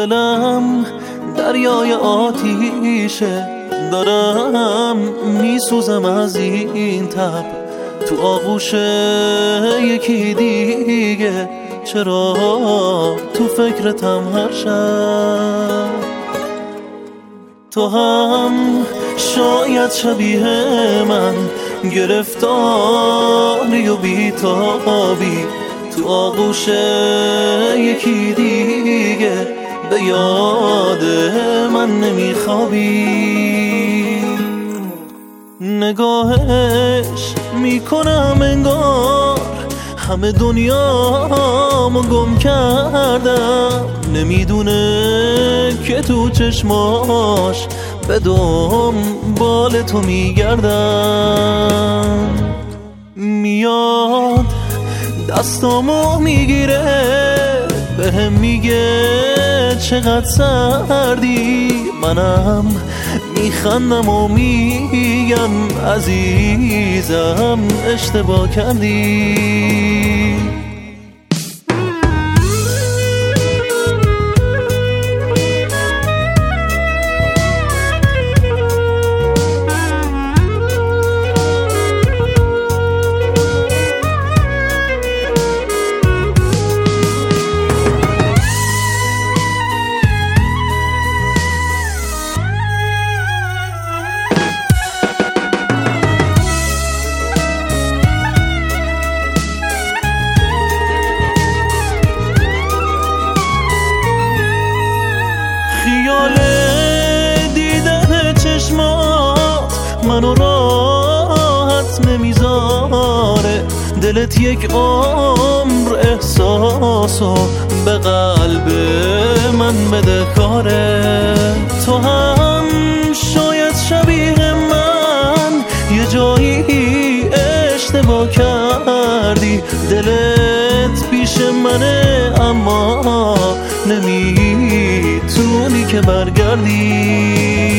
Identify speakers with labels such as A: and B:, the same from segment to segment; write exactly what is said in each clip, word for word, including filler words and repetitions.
A: دلم دریای آتیشه، دارم میسوزم از این تب تو آغوش یکی دیگه. چرا تو فکرتم هر شب؟ تو هم شاید شبیه من گرفتاری و بیتابی تو آغوش یکی دیگه، به یاد من نمیخوابی. نگاهش میکنم انگار همه دنیامو گم کردم، نمیدونه که تو چشماش به دنبال تو میگردم. میاد دستامو میگیره بهم میگه چقدر سردی، منم میخندم و میگم عزیزم اشتباه کردی. خیال دیدن چشمات منو راحت نمیذاره، دلت یک عمر احساسو به قلب من بده کاره. تو هم شاید شبیه من یه جایی اشتباه کردی، دلت پیش منه اما نمیتونی که برگردی.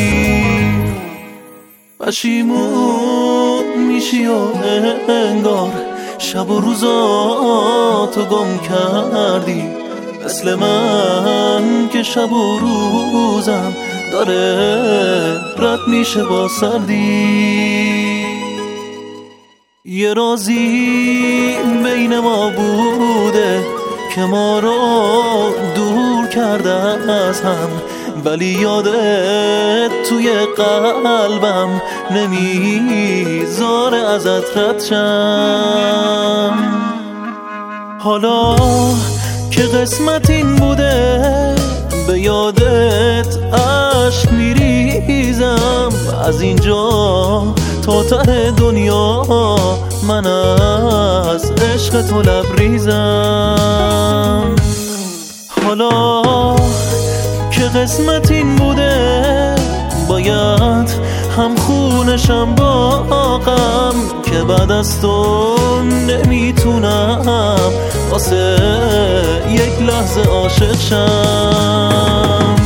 A: پشیمون میشی و انگار شب و روزاتو گم کردی، مثل من که شب و روزم داره رد میشه با سردی. یه رازی بین ما بوده که ما رو دور کرده از هم، ولی یادت توی قلبم نمیذاره ازت رد شم. حالا که قسمت این بوده به یادت عشق میریزم، از اینجا تا ته دنیا من از عشق تو لبریزم. حالا که قسمت این بوده باید هم خونشم باقم، که بعد از تو نمیتونم واسه یک لحظه عاشق شم.